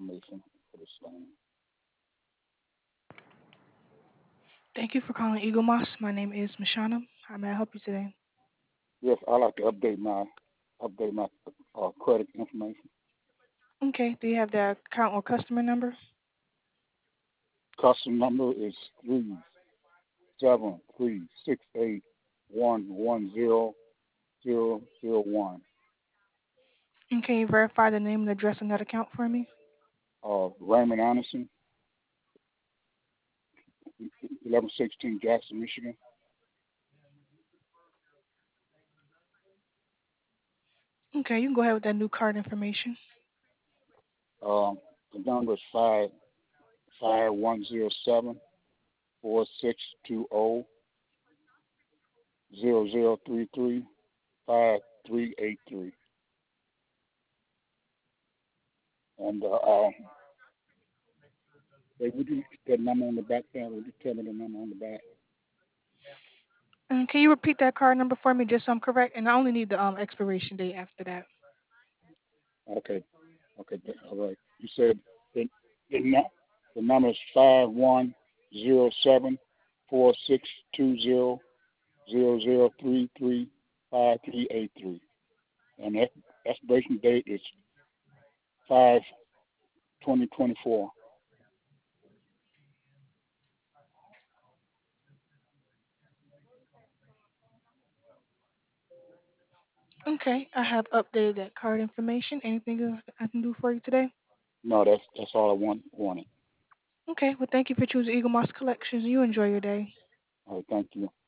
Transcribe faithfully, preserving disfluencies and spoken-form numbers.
information for the same. Thank you for calling Eagle Moss. My name is Mashana. How may I help you today? Yes, I like to update my update my uh, credit information. Okay, do you have the account or customer number? Customer number is three seven three six eight one one zero zero zero one. And can you verify the name and address on that account for me? Uh, Raymond Anderson, eleven sixteen Jackson, Michigan. Okay, you can go ahead with that new card information. Um, the number is five five one zero seven four six two zero zero zero three three five three eight three. And uh, um, hey, would you the number on the back there? Would you tell me the number on the back? And can you repeat that card number for me just so I'm correct? And I only need the um expiration date after that. Okay, okay, th- all right. You said the the, nu- the number is five one zero seven four six two zero zero zero three three five three eight three, and that expiration date is five twenty twenty four. Okay, I have updated that card information. Anything else I can do for you today? No, that's that's all I want wanted. Okay, well, thank you for choosing Eagle Moss Collections. You enjoy your day. All right, thank you.